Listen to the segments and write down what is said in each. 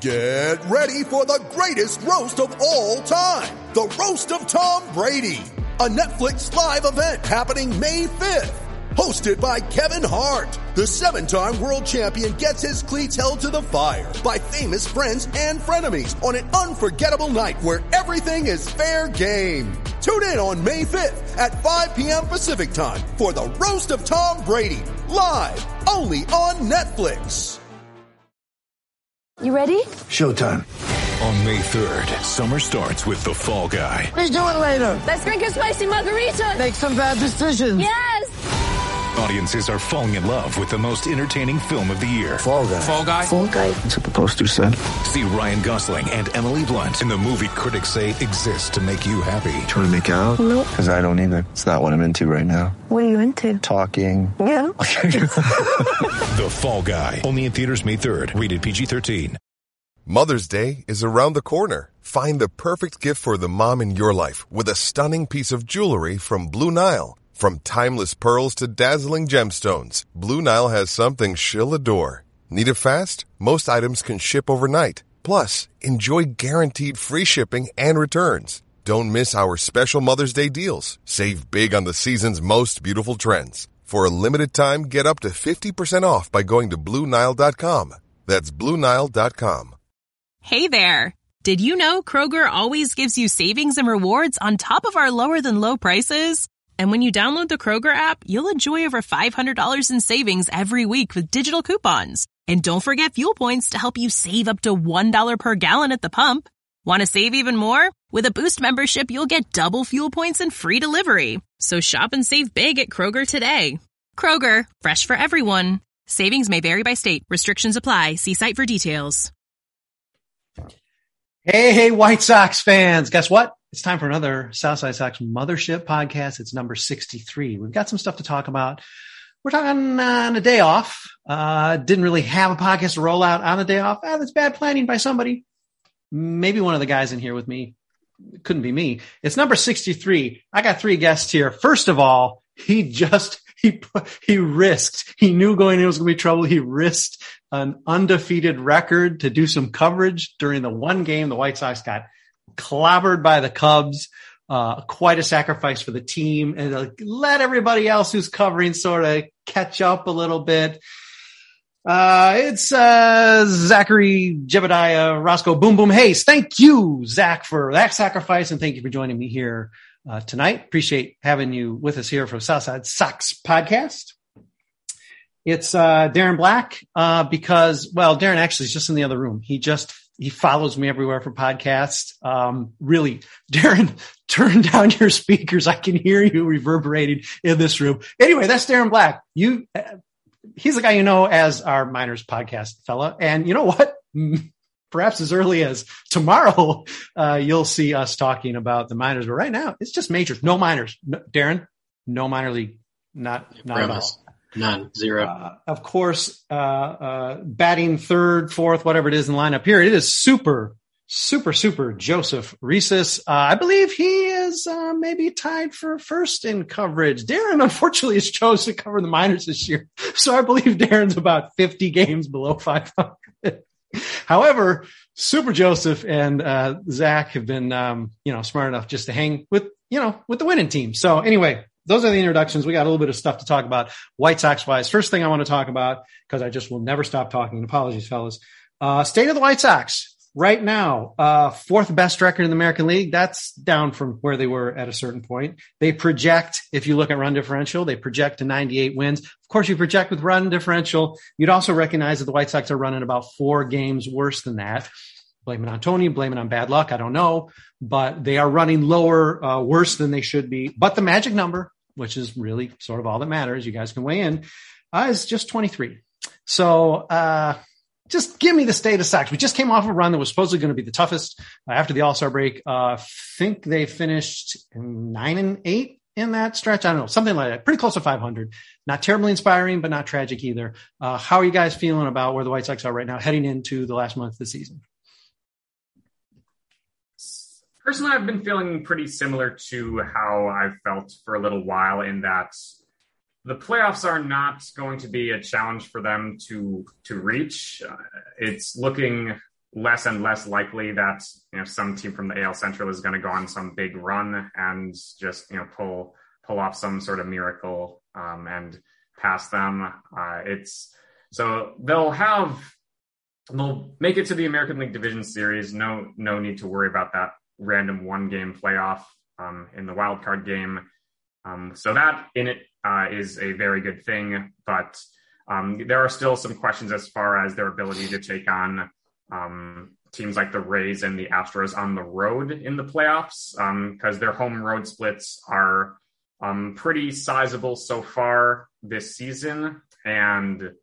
Get ready for the greatest roast of all time. The Roast of Tom Brady. A Netflix live event happening May 5th. Hosted by Kevin Hart. The 7-time world champion gets his cleats held to the fire by famous friends and frenemies on an unforgettable night where everything is fair game. Tune in on May 5th at 5 p.m. Pacific time for the Roast of Tom Brady. Live only on Netflix. You ready? Showtime. On May 3rd, summer starts with The Fall Guy. Let's do it later. Let's drink a spicy margarita. Make some bad decisions. Yes. Audiences are falling in love with the most entertaining film of the year. Fall Guy. Fall Guy? Fall Guy. That's what the poster said. See Ryan Gosling and Emily Blunt in the movie critics say exists to make you happy. Trying to make it out? Nope. Because I don't either. It's not what I'm into right now. What are you into? Talking. Yeah. The Fall Guy. Only in theaters May 3rd. Rated PG-13. Mother's Day is around the corner. Find the perfect gift for the mom in your life with a stunning piece of jewelry from Blue Nile. From timeless pearls to dazzling gemstones, Blue Nile has something she'll adore. Need it fast? Most items can ship overnight. Plus, enjoy guaranteed free shipping and returns. Don't miss our special Mother's Day deals. Save big on the season's most beautiful trends. For a limited time, get up to 50% off by going to BlueNile.com. That's BlueNile.com. Hey there. Did you know Kroger always gives you savings and rewards on top of our lower than low prices? And when you download the Kroger app, you'll enjoy over $500 in savings every week with digital coupons. And don't forget fuel points to help you save up to $1 per gallon at the pump. Want to save even more? With a Boost membership, you'll get double fuel points and free delivery. So shop and save big at Kroger today. Kroger, fresh for everyone. Savings may vary by state. Restrictions apply. See site for details. Hey, White Sox fans. Guess what? It's time for another Southside Sox Mothership podcast. It's number 63. We've got some stuff to talk about. We're talking on a day off. Didn't really have a podcast to roll out on a day off. That's bad planning by somebody. Maybe one of the guys in here with me. It couldn't be me. It's number 63. I got 3 guests here. First of all, he risked. He knew going in was going to be trouble. He risked an undefeated record to do some coverage during the one game the White Sox got clobbered by the Cubs. Quite a sacrifice for the team, and let everybody else who's covering sort of catch up a little bit. It's Zachary Jebediah Roscoe Boom Boom Hayes. Thank you, Zach, for that sacrifice, and thank you for joining me here tonight. Appreciate having you with us here for Southside Sox podcast. It's Darren Black because, well, Darren actually is just in the other room. He follows me everywhere for podcasts. Really, Darren, turn down your speakers. I can hear you reverberating in this room. Anyway, that's Darren Black. He's the guy you know as our Miners podcast fella. And you know what? Perhaps as early as tomorrow, you'll see us talking about the minors. But right now, it's just majors. No minors. No, Darren, no minor league. Not at all. None. Zero. Of course, batting third, fourth, whatever it is in the lineup here. It is super Joseph Reeses. I believe he is maybe tied for first in coverage. Darren, unfortunately, has chosen to cover the minors this year. So I believe Darren's about 50 games below 500. However, Super Joseph and Zach have been, smart enough just to hang with the winning team. So anyway, those are the introductions. We got a little bit of stuff to talk about White Sox wise. First thing I want to talk about, because I just will never stop talking. Apologies, fellas. State of the White Sox right now, 4th best record in the American League. That's down from where they were at a certain point. They project, if you look at run differential, they project to 98 wins. Of course, you project with run differential. You'd also recognize that the White Sox are running about 4 games worse than that. Blame it on Tony, blame it on bad luck. I don't know, but they are running lower, worse than they should be. But the magic number, which is really sort of all that matters, you guys can weigh in, is just 23. So, just give me the state of Sox. We just came off a run that was supposedly going to be the toughest after the All-Star break. Think they finished 9-8 in that stretch. I don't know, something like that. Pretty close to 500. Not terribly inspiring, but not tragic either. How are you guys feeling about where the White Sox are right now heading into the last month of the season? Personally, I've been feeling pretty similar to how I've felt for a little while, in that the playoffs are not going to be a challenge for them to reach. It's looking less and less likely that some team from the AL Central is going to go on some big run and just pull off some sort of miracle and pass them. So they'll make it to the American League Division Series. No need to worry about that random 1-game playoff in the wild card game. So that in it is a very good thing, but there are still some questions as far as their ability to take on teams like the Rays and the Astros on the road in the playoffs, because their home road splits are pretty sizable so far this season. And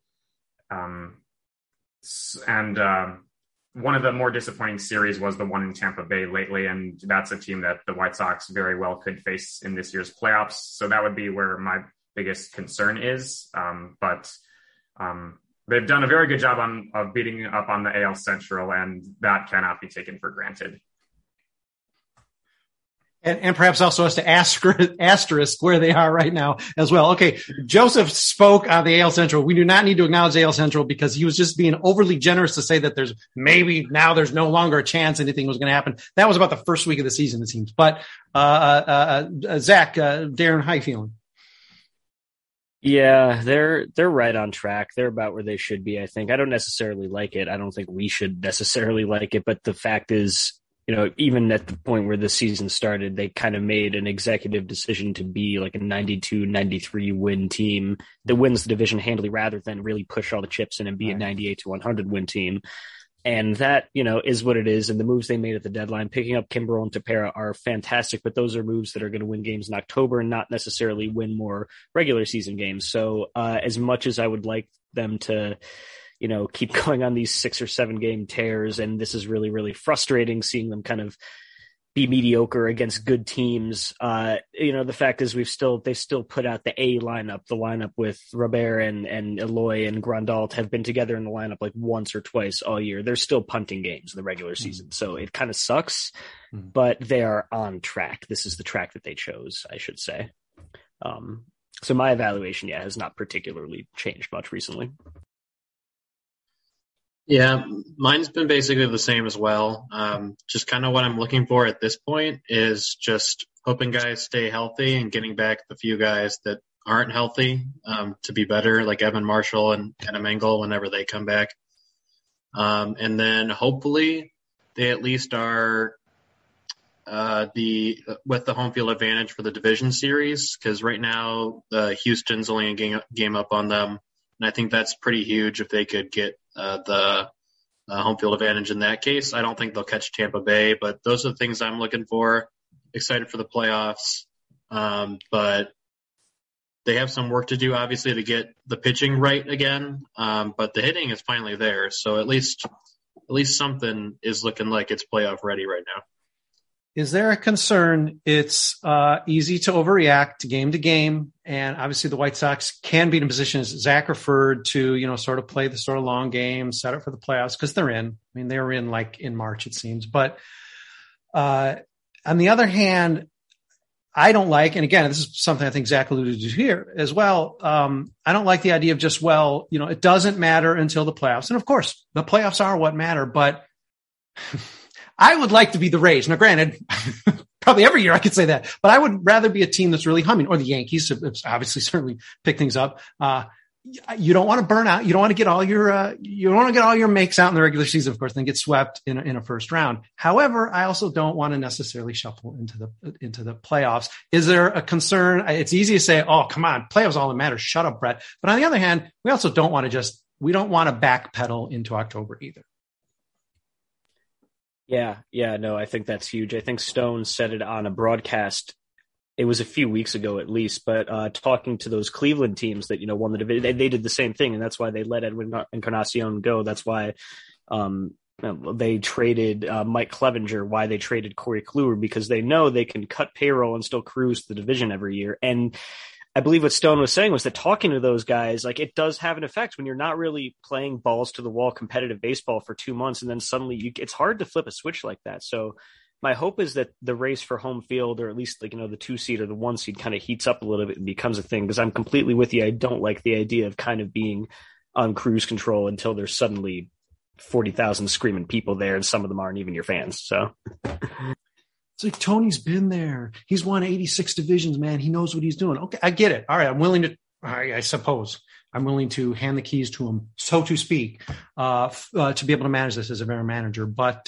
one of the more disappointing series was the one in Tampa Bay lately, and that's a team that the White Sox very well could face in this year's playoffs. So that would be where my biggest concern is. But they've done a very good job of beating up on the AL Central, and that cannot be taken for granted. And perhaps also as to asterisk where they are right now as well. Okay, Joseph spoke on the AL Central. We do not need to acknowledge the AL Central because he was just being overly generous to say that there's no longer a chance anything was going to happen. That was about the first week of the season, it seems. But Zach, Darren, how you feeling? Yeah, they're right on track. They're about where they should be, I think. I don't necessarily like it. I don't think we should necessarily like it. But the fact is, even at the point where the season started, they kind of made an executive decision to be like a 92, 93 win team that wins the division handily rather than really push all the chips in and be a 98 to 100 win team. And that, is what it is. And the moves they made at the deadline, picking up Kimbrel and Tepera, are fantastic, but those are moves that are going to win games in October and not necessarily win more regular season games. So as much as I would like them to, keep going on these 6 or 7 game tears, and this is really, really frustrating seeing them kind of be mediocre against good teams. The fact is they still put out the A lineup, the lineup with Robert and Eloy and Grandal have been together in the lineup like once or twice all year. They're still punting games in the regular season. So it kind of sucks, but they are on track. This is the track that they chose, I should say. So my evaluation, has not particularly changed much recently. Yeah, mine's been basically the same as well. Just kind of what I'm looking for at this point is just hoping guys stay healthy and getting back the few guys that aren't healthy to be better, like Evan Marshall and Adam Engel whenever they come back. And then hopefully they at least are with the home field advantage for the division series, because right now Houston's only a game up on them. And I think that's pretty huge if they could get the home field advantage in that case. I don't think they'll catch Tampa Bay, but those are the things I'm looking for. Excited for the playoffs. But they have some work to do, obviously, to get the pitching right again. But the hitting is finally there. So at least something is looking like it's playoff ready right now. Is there a concern? It's easy to overreact game to game. And obviously the White Sox can be in a position, as Zach referred to, sort of play the sort of long game, set up for the playoffs, because they're in. I mean, they were in like in March, it seems. But on the other hand, I don't like, and again, this is something I think Zach alluded to here as well. I don't like the idea of just, it doesn't matter until the playoffs. And of course, the playoffs are what matter, but I would like to be the Rays. Now, granted, probably every year I could say that, but I would rather be a team that's really humming, or the Yankees have obviously certainly pick things up. You don't want to burn out. You don't want to get all your makes out in the regular season, of course, and then get swept in a first round. However, I also don't want to necessarily shuffle into the playoffs. Is there a concern? It's easy to say, "Oh, come on, playoffs all that matters." Shut up, Brett. But on the other hand, we also don't want to backpedal into October either. Yeah, no, I think that's huge. I think Stone said it on a broadcast. It was a few weeks ago at least, but talking to those Cleveland teams that, won the division, they did the same thing, and that's why they let Edwin Encarnacion go. That's why they traded Mike Clevenger, why they traded Corey Kluber, because they know they can cut payroll and still cruise the division every year. And I believe what Stone was saying was that talking to those guys, like, it does have an effect when you're not really playing balls to the wall competitive baseball for 2 months, and then suddenly it's hard to flip a switch like that. So my hope is that the race for home field, or at least the 2 seed or the 1 seed, kind of heats up a little bit and becomes a thing, because I'm completely with you. I don't like the idea of kind of being on cruise control until there's suddenly 40,000 screaming people there, and some of them aren't even your fans. So it's like, Tony's been there. He's won 86 divisions, man. He knows what he's doing. Okay, I get it. All right, I'm willing to. I suppose I'm willing to hand the keys to him, so to speak, to be able to manage this as a veteran manager. But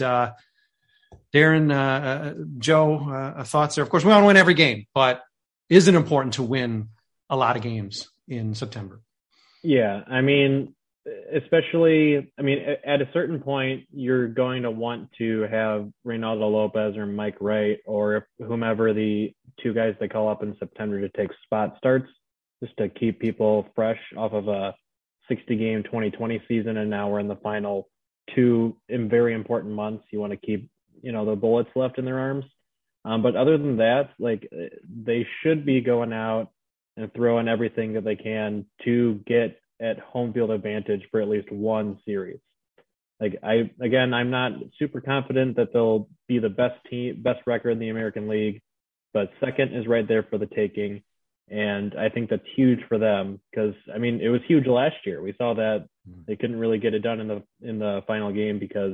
Darren, Joe, thoughts there? Of course, we want to win every game, but is it important to win a lot of games in September? Yeah, I mean, especially, at a certain point, you're going to want to have Reynaldo Lopez or Mike Wright or whomever the two guys they call up in September to take spot starts, just to keep people fresh off of a 60-game 2020 season. And now we're in the final 2 very important months. You want to keep, the bullets left in their arms. But other than that, they should be going out and throwing everything that they can to get at home field advantage for at least one series. I'm not super confident that they'll be the best record in the American League, but second is right there for the taking. And I think that's huge for them because, it was huge last year. We saw that they couldn't really get it done in the final game because,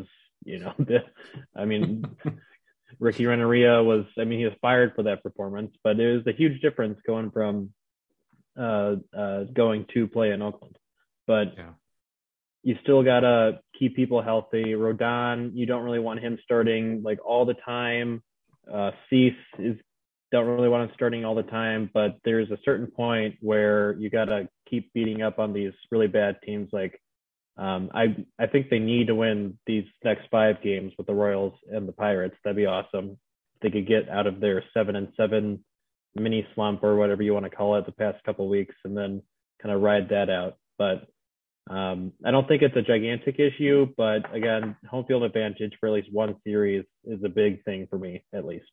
Ricky Renteria was, he was fired for that performance, but it was a huge difference going from going to play in Oakland. But you still got to keep people healthy. Rodon, you don't really want him starting all the time. Cease don't really want him starting all the time, but there's a certain point where you got to keep beating up on these really bad teams. I think they need to win these next 5 games with the Royals and the Pirates. That'd be awesome. If they could get out of their 7-7 mini slump or whatever you want to call it the past couple of weeks and then kind of ride that out. But I don't think it's a gigantic issue, but again, home field advantage for at least one series is a big thing for me, at least.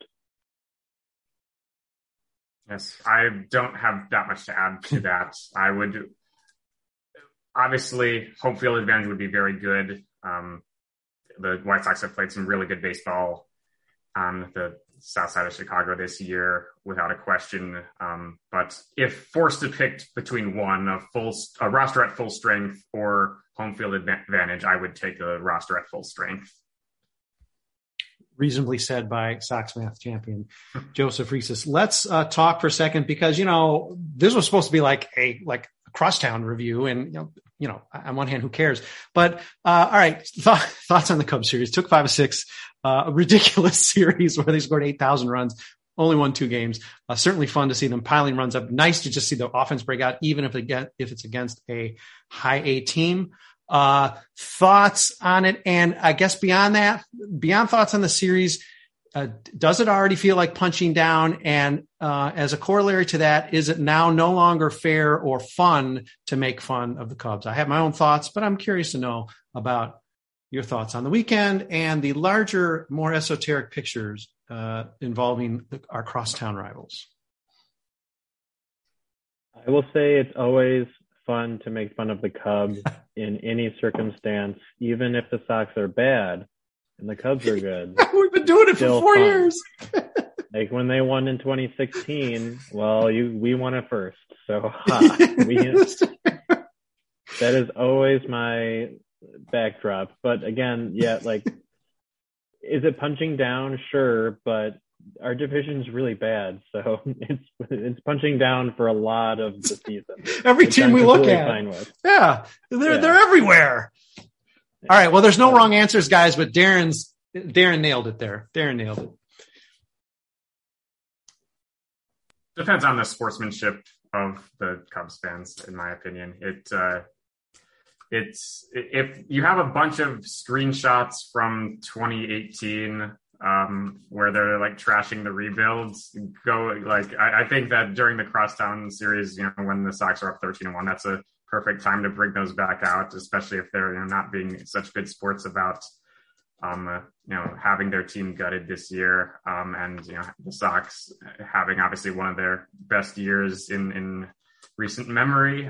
Yes, I don't have that much to add to that. I would obviously home field advantage would be very good. The White Sox have played some really good baseball on the south side of Chicago this year, without a question. But if forced to pick between one, a roster at full strength or home field advantage, I would take a roster at full strength. Reasonably said by Sox math champion Joseph Reeses. Let's talk for a second because, this was supposed to be like a crosstown review and, on one hand, who cares? But all right, thoughts on the Cubs series. Took 5 of 6, a ridiculous series where they scored 8,000 runs, only won 2 games. Certainly fun to see them piling runs up. Nice to just see the offense break out, even if it's against a high A team. Thoughts on it, and I guess beyond thoughts on the series, does it already feel like punching down? And as a corollary to that, is it now no longer fair or fun to make fun of the Cubs? I have my own thoughts, but I'm curious to know about your thoughts on the weekend and the larger, more esoteric pictures involving our crosstown rivals. I will say it's always fun to make fun of the Cubs in any circumstance, even if the Sox are bad and the Cubs are good. We've been doing it for 4 years. Like when they won in 2016, we won it first. So that is always my backdrop. But again, is it punching down? Sure, but our division is really bad, so it's punching down for a lot of the season. Every team we look at, they're everywhere. All right, well, there's no wrong answers, guys, but Darren nailed it there. Darren nailed it. Depends on the sportsmanship of the Cubs fans, in my opinion. It's if you have a bunch of screenshots from 2018. Where they're trashing the rebuilds. I think that during the crosstown series, when the Sox are up 13-1, that's a perfect time to bring those back out, especially if they're not being such good sports about having their team gutted this year, and the Sox having obviously one of their best years in recent memory.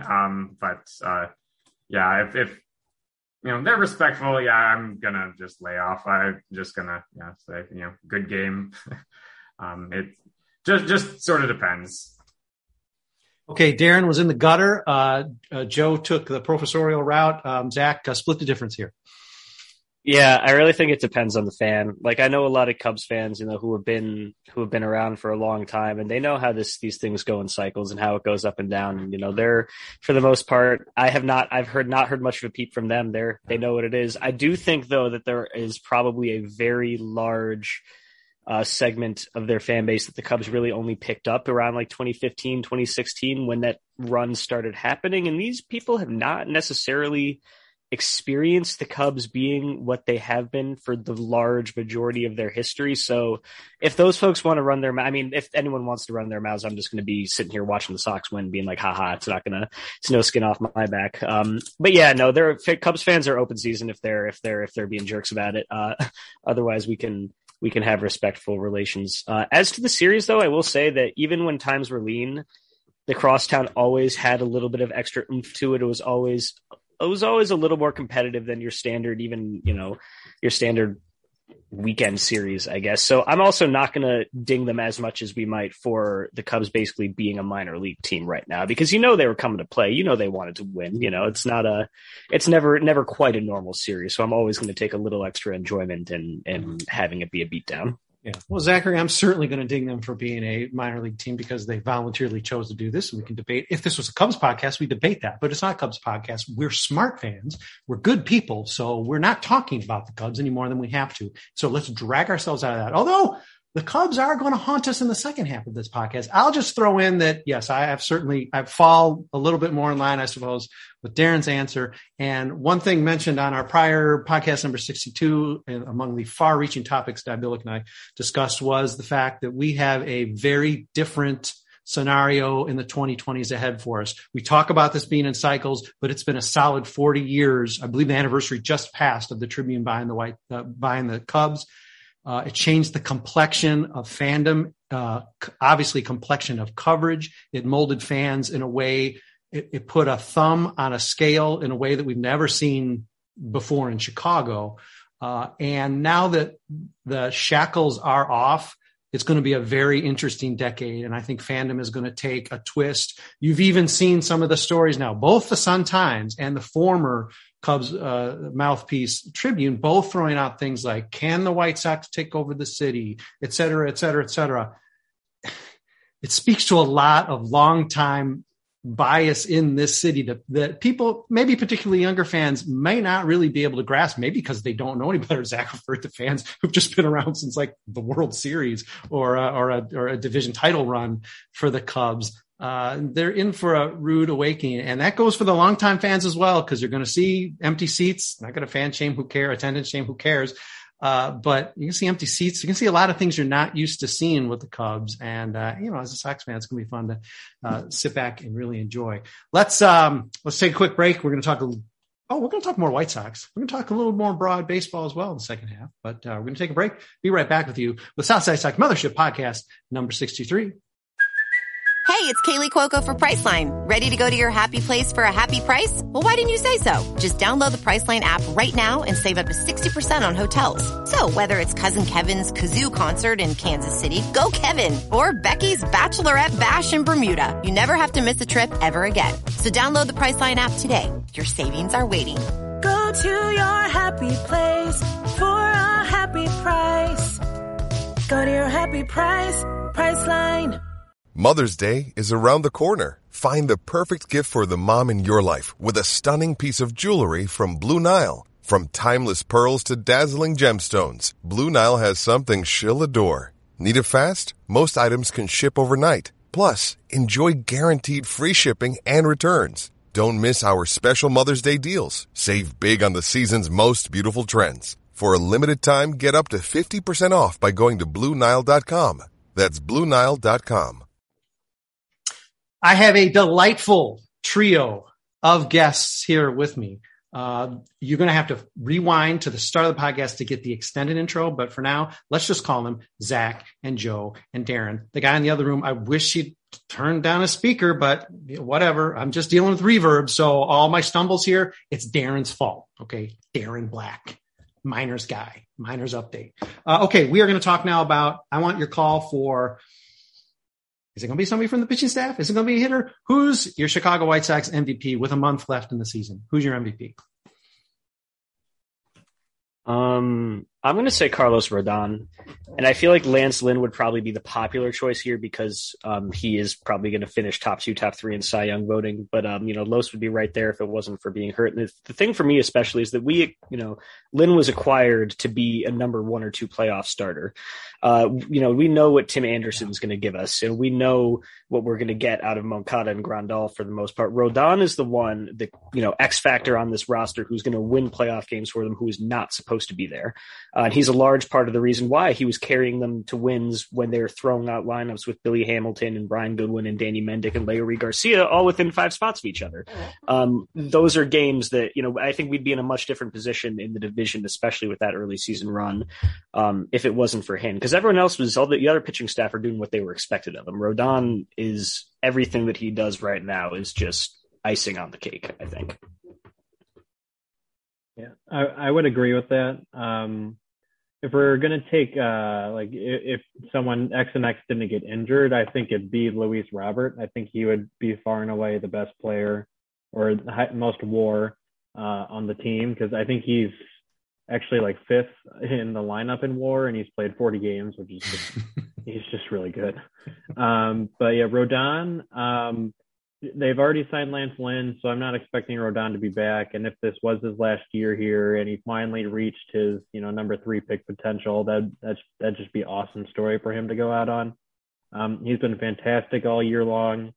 If they're respectful. Yeah, I'm gonna just lay off. I'm just gonna say, good game. It just sort of depends. Okay, Darren was in the gutter. Joe took the professorial route. Zach, split the difference here. Yeah, I really think it depends on the fan. Like, I know a lot of Cubs fans, who have been around for a long time, and they know how these things go in cycles and how it goes up and down. And they're, for the most part, I've not heard much of a peep from them. They know what it is. I do think though that there is probably a very large segment of their fan base that the Cubs really only picked up around like 2015, 2016 when that run started happening, and these people have not necessarily experienced the Cubs being what they have been for the large majority of their history. So if those folks want to run their, if anyone wants to run their mouths, I'm just going to be sitting here watching the Sox win, being like, haha, it's no skin off my back. But yeah, no, Cubs fans are open season if they're being jerks about it. Otherwise we can have respectful relations. As to the series though, I will say that even when times were lean, the Crosstown always had a little bit of extra oomph to it. It was always a little more competitive than your standard, your standard weekend series, I guess. So I'm also not going to ding them as much as we might for the Cubs basically being a minor league team right now, because they were coming to play, they wanted to win, it's never quite a normal series. So I'm always going to take a little extra enjoyment in having it be a beatdown. Yeah. Well, Zachary, I'm certainly going to ding them for being a minor league team because they voluntarily chose to do this. And we can debate. If this was a Cubs podcast, we debate that, but it's not a Cubs podcast. We're smart fans. We're good people. So we're not talking about the Cubs any more than we have to. So let's drag ourselves out of that. Although the Cubs are going to haunt us in the second half of this podcast. I'll just throw in that, yes, I fall a little bit more in line, I suppose, with Darren's answer. And one thing mentioned on our prior podcast, number 62, among the far-reaching topics that Billick and I discussed, was the fact that we have a very different scenario in the 2020s ahead for us. We talk about this being in cycles, but it's been a solid 40 years. I believe the anniversary just passed of the Tribune buying the Cubs. It changed the complexion of fandom, obviously complexion of coverage. It molded fans in a way, it put a thumb on a scale in a way that we've never seen before in Chicago. And now that the shackles are off, it's going to be a very interesting decade. And I think fandom is going to take a twist. You've even seen some of the stories now, both the Sun-Times and the former Cubs mouthpiece Tribune, both throwing out things like, can the White Sox take over the city, et cetera, et cetera, et cetera. It speaks to a lot of longtime bias in this city that people, maybe particularly younger fans, may not really be able to grasp, maybe because they don't know any better. Zach referred to fans who've just been around since like the World Series or a division title run for the Cubs. They're in for a rude awakening, and that goes for the longtime fans as well, because you're going to see empty seats. Not going to fan shame, who cares? Attendance shame, who cares? But you can see empty seats. You can see a lot of things you're not used to seeing with the Cubs. And, as a Sox fan, it's going to be fun to sit back and really enjoy. Let's take a quick break. We're going to talk more White Sox. We're going to talk a little more broad baseball as well in the second half, but we're going to take a break. Be right back with you with Southside Sox Mothership Podcast number 63. Hey, it's Kaylee Cuoco for Priceline. Ready to go to your happy place for a happy price? Well, why didn't you say so? Just download the Priceline app right now and save up to 60% on hotels. So whether it's Cousin Kevin's Kazoo Concert in Kansas City, go Kevin, or Becky's Bachelorette Bash in Bermuda, you never have to miss a trip ever again. So download the Priceline app today. Your savings are waiting. Go to your happy place for a happy price. Go to your happy price, Priceline. Mother's Day is around the corner. Find the perfect gift for the mom in your life with a stunning piece of jewelry from Blue Nile. From timeless pearls to dazzling gemstones, Blue Nile has something she'll adore. Need it fast? Most items can ship overnight. Plus, enjoy guaranteed free shipping and returns. Don't miss our special Mother's Day deals. Save big on the season's most beautiful trends. For a limited time, get up to 50% off by going to BlueNile.com. That's BlueNile.com. I have a delightful trio of guests here with me. You're going to have to rewind to the start of the podcast to get the extended intro. But for now, let's just call them Zach and Joe and Darren. The guy in the other room, I wish he'd turned down a speaker, but whatever. I'm just dealing with reverb. So all my stumbles here, it's Darren's fault. Okay. Darren Black, Miners guy, Miners update. Okay. We are going to talk now about, I want your call for, is it going to be somebody from the pitching staff? Is it going to be a hitter? Who's your Chicago White Sox MVP with a month left in the season? Who's your MVP? I'm going to say Carlos Rodon, and I feel like Lance Lynn would probably be the popular choice here because he is probably going to finish top 2, top 3 in Cy Young voting. But Los would be right there if it wasn't for being hurt. And the thing for me especially is that Lynn was acquired to be a number 1 or 2 playoff starter. We know what Tim Anderson's going to give us, and we know what we're going to get out of Moncada and Grandal for the most part. Rodon is the one, the X factor on this roster who's going to win playoff games for them, who is not supposed to be there. And he's a large part of the reason why he was carrying them to wins when they were throwing out lineups with Billy Hamilton and Brian Goodwin and Danny Mendick and Leury Garcia all within 5 spots of each other. Those are games that, I think we'd be in a much different position in the division, especially with that early season run, if it wasn't for him. Because everyone else all the other pitching staff are doing what they were expected of him. Rodon is everything that he does right now is just icing on the cake, I think. Yeah, I would agree with that. If we're going to take, if someone X and X didn't get injured, I think it'd be Luis Robert. I think he would be far and away the best player or the most WAR on the team, because I think he's actually like 5th in the lineup in WAR, and he's played 40 games, which is he's just really good. But yeah, Rodon, they've already signed Lance Lynn, so I'm not expecting Rodon to be back. And if this was his last year here and he finally reached his, number 3 pick potential, that'd just be an awesome story for him to go out on. He's been fantastic all year long.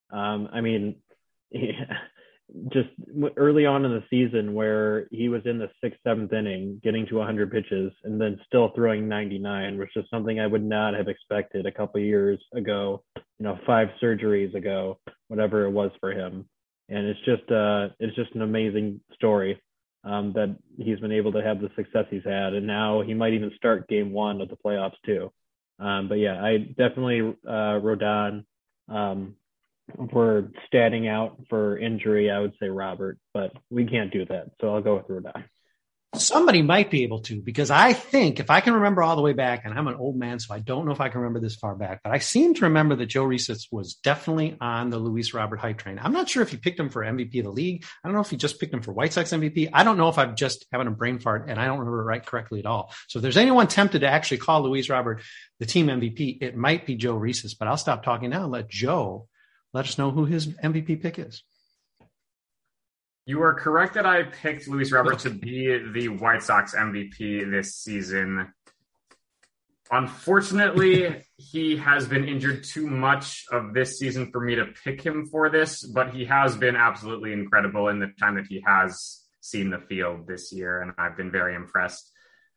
Just early on in the season where he was in the 6th, 7th inning, getting to 100 pitches and then still throwing 99, which is something I would not have expected a couple of years ago, 5 surgeries ago, whatever it was for him. And it's just an amazing story that he's been able to have the success he's had. And now he might even start game 1 of the playoffs too. But yeah, I definitely Rodon. If we're statting out for injury, I would say Robert, but we can't do that. So I'll go with Rodon. Somebody might be able to, because I think if I can remember all the way back, and I'm an old man, so I don't know if I can remember this far back, but I seem to remember that Joe Reeses was definitely on the Luis Robert hype train. I'm not sure if he picked him for MVP of the league. I don't know if he just picked him for White Sox MVP. I don't know if I'm just having a brain fart and I don't remember it right correctly at all. So if there's anyone tempted to actually call Luis Robert the team MVP, it might be Joe Reeses, but I'll stop talking now and let Joe let us know who his MVP pick is. You are correct that I picked Luis Robert to be the White Sox MVP this season. Unfortunately, he has been injured too much of this season for me to pick him for this, but he has been absolutely incredible in the time that he has seen the field this year, and I've been very impressed.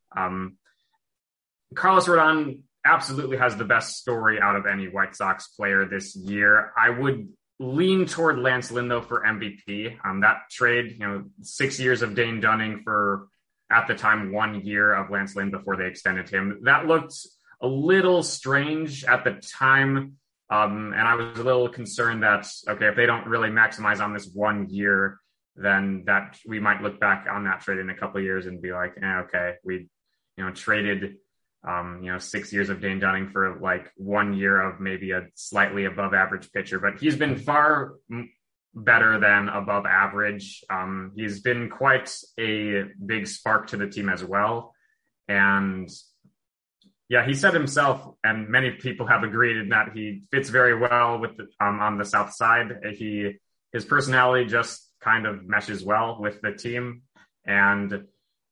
Carlos Rodon absolutely has the best story out of any White Sox player this year. I would lean toward Lance Lynn, though, for MVP. That trade, 6 years of Dane Dunning for, at the time, 1 year of Lance Lynn before they extended him. That looked a little strange at the time, and I was a little concerned that, okay, if they don't really maximize on this 1 year, then that we might look back on that trade in a couple of years and be like, okay, we traded 6 years of Dane Dunning for like 1 year of maybe a slightly above average pitcher, but he's been far better than above average. He's been quite a big spark to the team as well. And yeah, he said himself, and many people have agreed that he fits very well with on the South Side. His personality just kind of meshes well with the team. And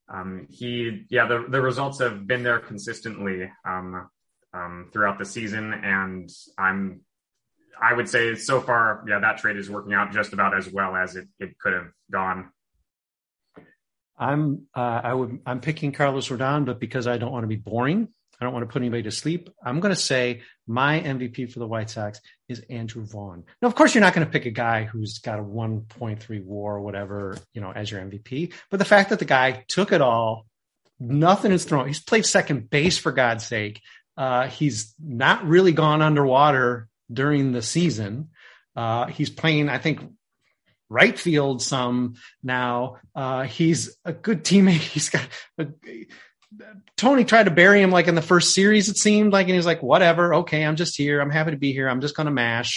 the results have been there consistently throughout the season, and I would say so far, that trade is working out just about as well as it could have gone. I'm picking Carlos Rodon, but because I don't want to be boring, I don't want to put anybody to sleep, I'm going to say my MVP for the White Sox is Andrew Vaughn. Now, of course, you're not going to pick a guy who's got a 1.3 WAR or whatever, as your MVP. But the fact that the guy took it all, nothing is thrown. He's played second base, for God's sake. He's not really gone underwater during the season. He's playing, I think, right field some now. He's a good teammate. He's got Tony tried to bury him like in the first series, it seemed like, and he's like, whatever. Okay. I'm just here. I'm happy to be here. I'm just going to mash.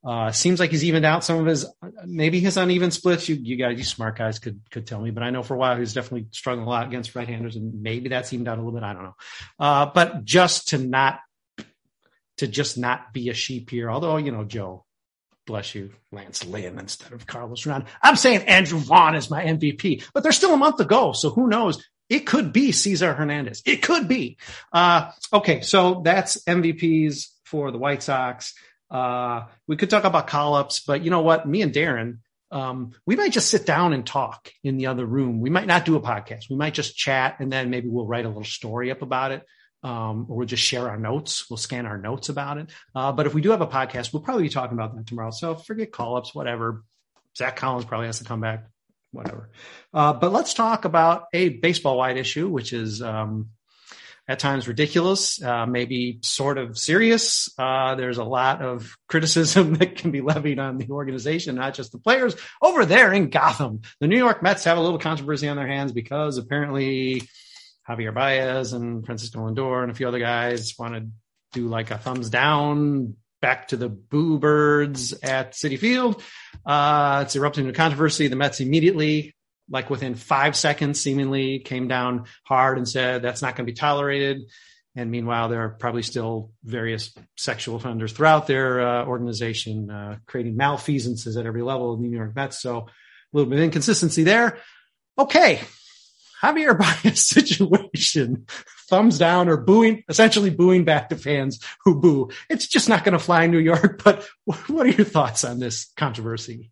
Seems like he's evened out some of his, maybe his uneven splits. You smart guys could tell me, but I know for a while he's definitely struggling a lot against right-handers, and maybe that's evened out a little bit. I don't know. But just to not be a sheep here, although, Joe, bless you, Lance Lynn instead of Carlos Rodon. I'm saying Andrew Vaughn is my MVP, but there's still a month to go. So who knows? It could be Cesar Hernandez. It could be. Okay. So that's MVPs for the White Sox. We could talk about call-ups, but you know what? Me and Darren, we might just sit down and talk in the other room. We might not do a podcast. We might just chat, and then maybe we'll write a little story up about it. Or we'll just share our notes. We'll scan our notes about it. But if we do have a podcast, we'll probably be talking about that tomorrow. So forget call-ups, whatever. Zach Collins probably has to come back, whatever. But let's talk about a baseball-wide issue, which is at times ridiculous, maybe sort of serious. There's a lot of criticism that can be levied on the organization, not just the players. Over there in Gotham, the New York Mets have a little controversy on their hands because apparently Javier Baez and Francisco Lindor and a few other guys want to do like a thumbs down back to the Boo Birds at Citi Field. It's erupting into controversy. The Mets immediately, like within 5 seconds, seemingly came down hard and said that's not going to be tolerated. And meanwhile, there are probably still various sexual offenders throughout their organization, creating malfeasances at every level of the New York Mets. So a little bit of inconsistency there. Okay. Javier Baez situation, thumbs down or essentially booing back to fans who boo. It's just not going to fly in New York. But what are your thoughts on this controversy?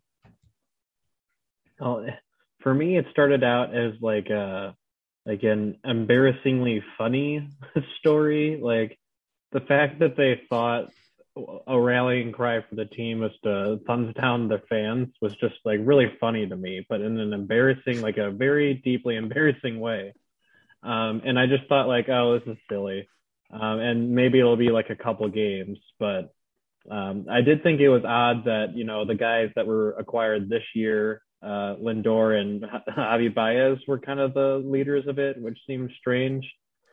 Oh, for me, it started out as like an embarrassingly funny story. Like the fact that they thought a rallying cry for the team was to thumbs down their fans was just like really funny to me, but in an embarrassing, like a very deeply embarrassing way. And I just thought like, oh, this is silly. And maybe it'll be like a couple games, but I did think it was odd that, the guys that were acquired this year, Lindor and Javi Baez were kind of the leaders of it, which seemed strange.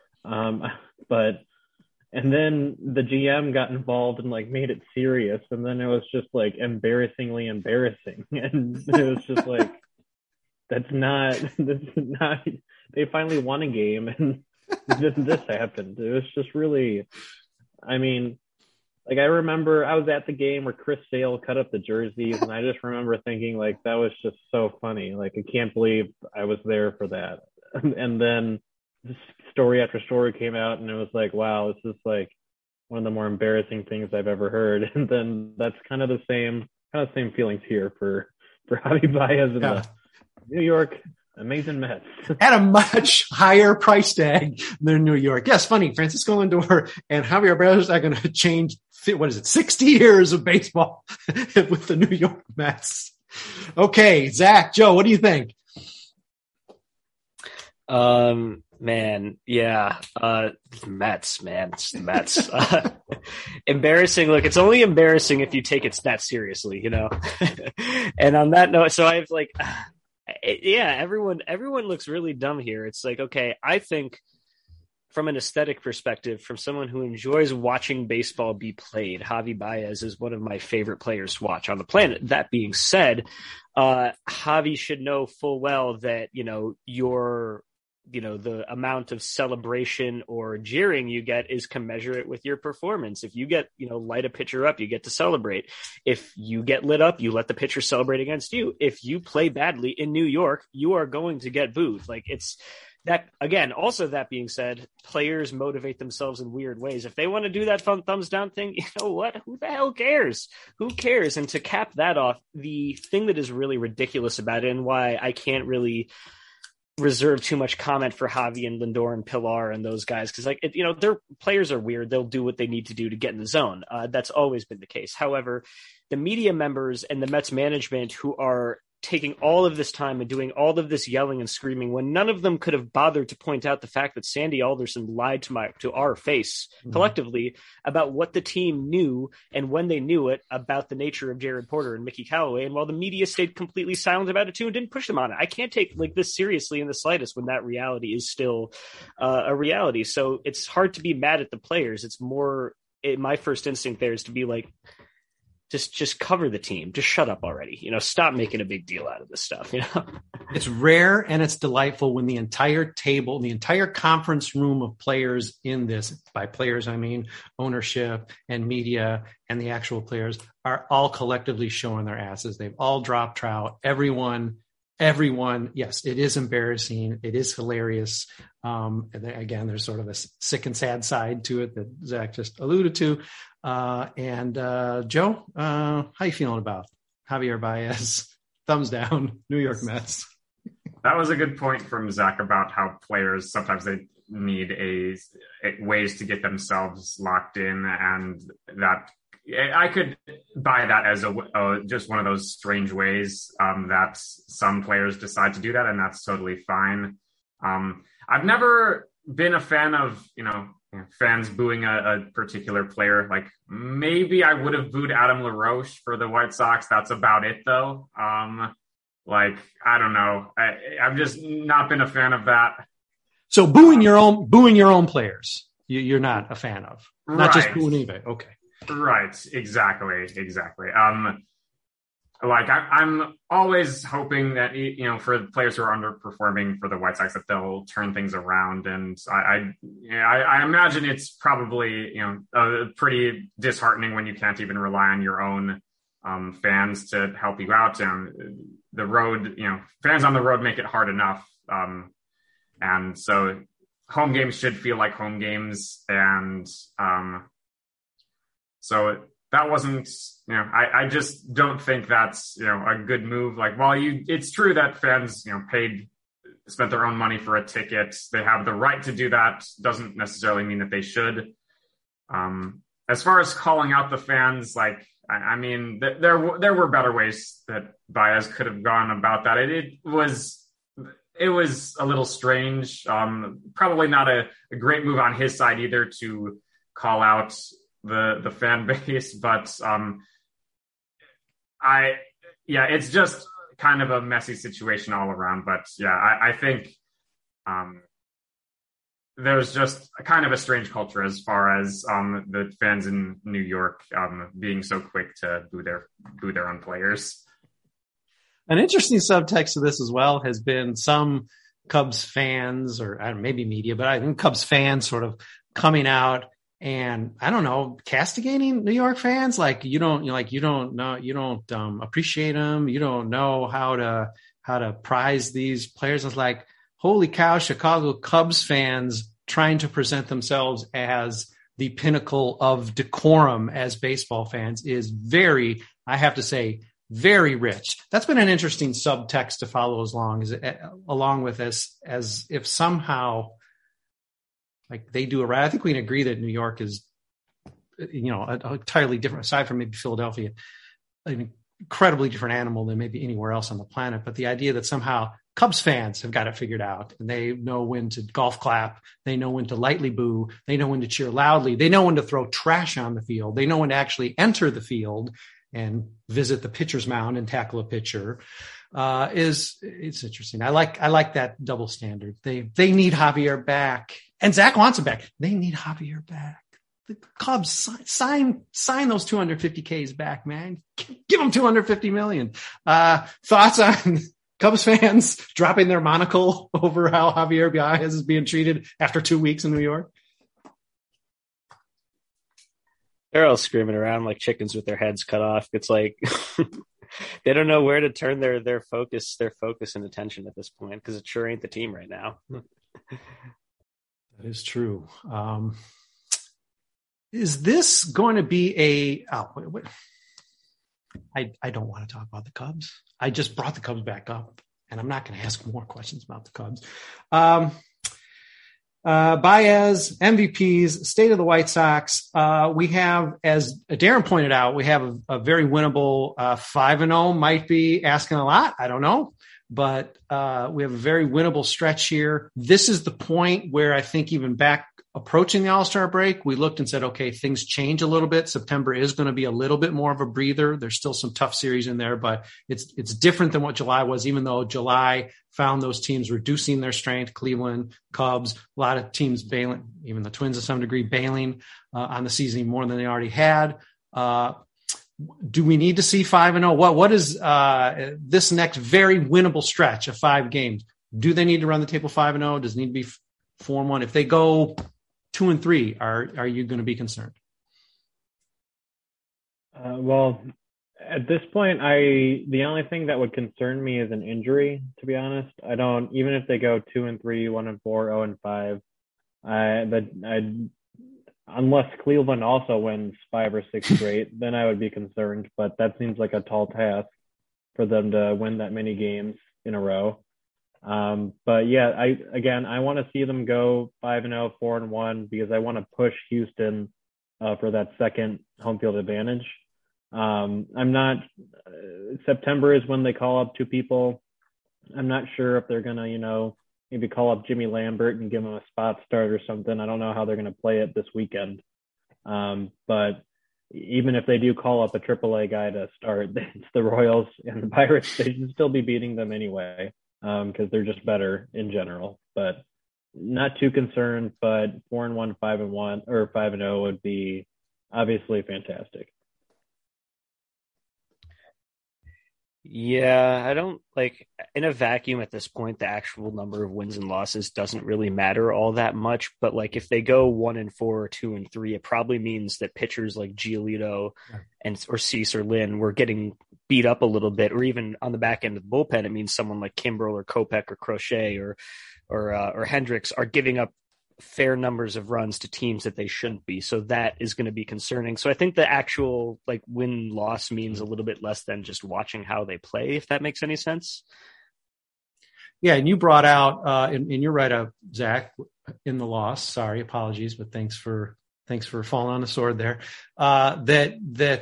And then the GM got involved and like made it serious. And then it was just like embarrassingly embarrassing. And it was just like, this is not, they finally won a game and this happened. It was just really, I mean, like I remember I was at the game where Chris Sale cut up the jerseys, and I just remember thinking like, that was just so funny. Like, I can't believe I was there for that. And then story after story came out, and it was like, wow, this is like one of the more embarrassing things I've ever heard. And then that's kind of the same feelings here for Javi Baez and the New York Amazing Mets. At a much higher price tag than New York. Yes, funny. Francisco Lindor and Javier Baez are going to change, 60 years of baseball with the New York Mets. Okay, Zach, Joe, what do you think? Man, yeah. Mets, man. It's the Mets. Embarrassing. Look, it's only embarrassing if you take it that seriously, And on that note, so I've like, everyone looks really dumb here. It's like, okay, I think from an aesthetic perspective, from someone who enjoys watching baseball be played, Javi Baez is one of my favorite players to watch on the planet. That being said, Javi should know full well that, the amount of celebration or jeering you get is commensurate with your performance. If you get, light a pitcher up, you get to celebrate. If you get lit up, you let the pitcher celebrate against you. If you play badly in New York, you are going to get booed. Like, it's that, again, also that being said, players motivate themselves in weird ways. If they want to do that fun thumbs down thing, you know what? Who the hell cares? Who cares? And to cap that off, the thing that is really ridiculous about it, and why I can't really reserve too much comment for Javi and Lindor and Pilar and those guys, because their players are weird. They'll do what they need to do to get in the zone. That's always been the case. However, the media members and the Mets management who are taking all of this time and doing all of this yelling and screaming when none of them could have bothered to point out the fact that Sandy Alderson lied to our face collectively about what the team knew and when they knew it about the nature of Jared Porter and Mickey Callaway. And while the media stayed completely silent about it too and didn't push them on it, I can't take this seriously in the slightest when that reality is still a reality. So it's hard to be mad at the players. It's more, my first instinct there is to be like, just cover the team. Just shut up already. Stop making a big deal out of this stuff. It's rare and it's delightful when the entire table, the entire conference room of players in this, by players, I mean ownership and media and the actual players, are all collectively showing their asses. They've all dropped trout. Everyone, yes, it is embarrassing. It is hilarious. Again, there's sort of a sick and sad side to it that Zach just alluded to. Joe, how you feeling about Javier Baez? Thumbs down, New York Mets. That was a good point from Zach about how players sometimes they need a ways to get themselves locked in, and that I could buy that as just one of those strange ways that some players decide to do that, and that's totally fine. I've never been a fan of fans booing a particular player. Like maybe I would have booed Adam LaRoche for the White Sox. That's about it though. I don't know. I've just not been a fan of that. So booing your own players, you're not a fan of, not just booing eBay. Okay. Right. Exactly. I'm always hoping that, for the players who are underperforming for the White Sox, that they'll turn things around. And I imagine it's probably, pretty disheartening when you can't even rely on your own fans to help you out. The road, fans on the road make it hard enough. And so home games should feel like home games. And so that wasn't, I just don't think that's, a good move. Like, while it's true that fans, spent their own money for a ticket. They have the right to do that. Doesn't necessarily mean that they should. As far as calling out the fans, I mean, there were better ways that Baez could have gone about that. It was a little strange. Probably not a great move on his side either to call out the fan base, but it's just kind of a messy situation all around. But I think there's just kind of a strange culture as far as the fans in New York being so quick to boo their own players. An interesting subtext to this as well has been some Cubs fans, or maybe media, but I think Cubs fans sort of coming out and, I don't know, castigating New York fans. You don't appreciate them. You don't know how to prize these players. It's like, holy cow, Chicago Cubs fans trying to present themselves as the pinnacle of decorum as baseball fans is very, I have to say, very rich. That's been an interesting subtext to follow along with this, as if somehow they do it right. I think we can agree that New York is, an entirely different, aside from maybe Philadelphia, an incredibly different animal than maybe anywhere else on the planet. But the idea that somehow Cubs fans have got it figured out, and they know when to golf clap, they know when to lightly boo, they know when to cheer loudly, they know when to throw trash on the field, they know when to actually enter the field and visit the pitcher's mound and tackle a pitcher. It's interesting. I like that double standard. They need Javier back, and Zach wants him back. They need Javier back. The Cubs sign those 250 Ks back, man. Give them 250 million. Thoughts on Cubs fans dropping their monocle over how Javier Baez is being treated after 2 weeks in New York? They're all screaming around like chickens with their heads cut off. It's like they don't know where to turn their focus and attention at this point, because it sure ain't the team right now. That is true. Is this going to be I don't want to talk about the Cubs. I just brought the Cubs back up, and I'm not going to ask more questions about the Cubs. Baez, MVPs, state of the White Sox. We have, as Darren pointed out, we have a very winnable 5-0. Might be asking a lot. I don't know. But we have a very winnable stretch here. This is the point where I think even back approaching the All-Star break, we looked and said, okay, things change a little bit. September is going to be a little bit more of a breather. There's still some tough series in there, but it's different than what July was, even though July found those teams reducing their strength. Cleveland, Cubs, a lot of teams bailing, even the Twins to some degree, bailing on the season more than they already had. do we need to see 5-0? What is this next very winnable stretch of 5 games? Do they need to run the table 5-0? Does it need to be 4-1? If they go 2-3, are you going to be concerned? Well, at this point, the only thing that would concern me is an injury, to be honest. Even if they go 2-3, 1-4, 0-5, unless Cleveland also wins 5 or 6 straight, then I would be concerned. But that seems like a tall task for them to win that many games in a row. But yeah, I want to see them go 5-0, 4-1, because I want to push Houston for that second home field advantage. September is when they call up 2 people. I'm not sure if they're going to, maybe call up Jimmy Lambert and give him a spot start or something. I don't know how they're going to play it this weekend. But even if they do call up a AAA guy to start, it's the Royals and the Pirates. They should still be beating them anyway, because they're just better in general. But not too concerned, but 4-1, 5-1, or 5-0 would be obviously fantastic. Yeah, I don't in a vacuum at this point, the actual number of wins and losses doesn't really matter all that much. But if they go 1-4 or 2-3, it probably means that pitchers like Giolito or Cease or Lynn were getting beat up a little bit, or even on the back end of the bullpen, it means someone like Kimbrel or Kopech or Crochet or Hendricks are giving up fair numbers of runs to teams that they shouldn't be. So that is going to be concerning. So I think the actual win-loss means a little bit less than just watching how they play, if that makes any sense. Yeah, and you brought out in your write-up, Zach, in the loss. Sorry, apologies, but thanks for falling on the sword there. Lynn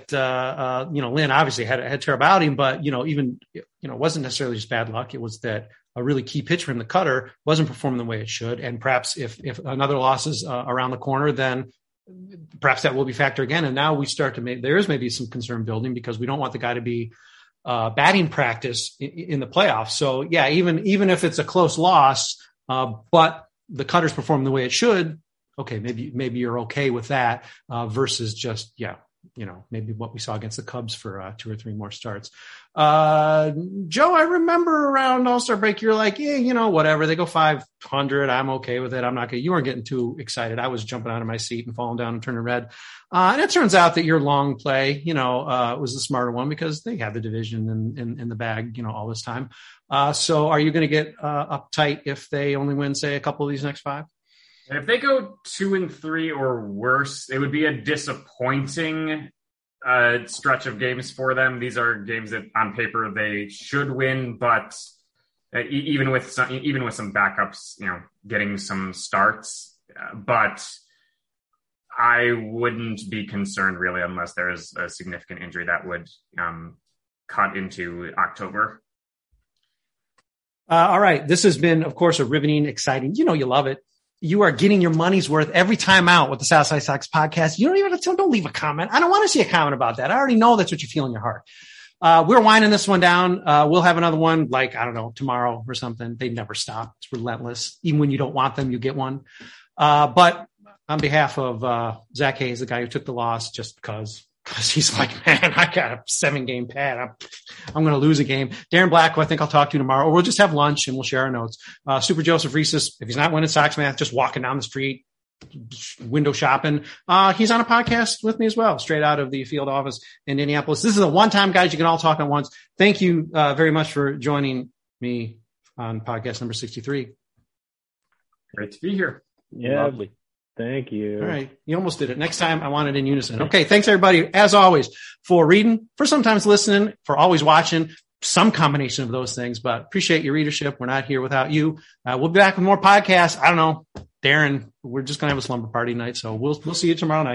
obviously had terrible outing, but it wasn't necessarily just bad luck. It was that a really key pitch for him, the cutter, wasn't performing the way it should. And perhaps if another loss is around the corner, then perhaps that will be factor again. And now we start to there is maybe some concern building, because we don't want the guy to be batting practice in the playoffs. So yeah, even if it's a close loss, but the cutter's performing the way it should, okay, maybe you're okay with that versus just, maybe what we saw against the Cubs for 2 or 3 more starts. Joe, I remember around All-Star break, you're like, yeah, whatever. They go 500. I'm okay with it. I'm not going to, you weren't getting too excited. I was jumping out of my seat and falling down and turning red. And it turns out that your long play, was the smarter one, because they have the division in the bag, all this time. So are you going to get uptight if they only win, say, a couple of these next 5? If they go 2-3 or worse, it would be a disappointing stretch of games for them. These are games that on paper they should win, but even with some backups, getting some starts. But I wouldn't be concerned really unless there is a significant injury that would cut into October. All right. This has been, of course, a riveting, exciting, you love it. You are getting your money's worth every time out with the Southside Sox podcast. You don't leave a comment. I don't want to see a comment about that. I already know that's what you feel in your heart. We're winding this one down. We'll have another one tomorrow or something. They never stop. It's relentless. Even when you don't want them, you get one. But on behalf of Zach Hayes, the guy who took the loss just because he's like, man, I got a 7-game pad. I'm going to lose a game. Darren Black, who I think I'll talk to tomorrow, or we'll just have lunch and we'll share our notes. Super Joseph Reeses, if he's not winning Sox math, just walking down the street, window shopping. He's on a podcast with me as well, straight out of the field office in Indianapolis. This is a one-time, guys. You can all talk at once. Thank you very much for joining me on podcast number 63. Great to be here. Yeah. Lovely. Thank you. All right. You almost did it. Next time I want it in unison. Okay. Thanks everybody, as always, for reading, for sometimes listening, for always watching, some combination of those things, but appreciate your readership. We're not here without you. We'll be back with more podcasts. I don't know, Darren, we're just going to have a slumber party night. So we'll see you tomorrow night.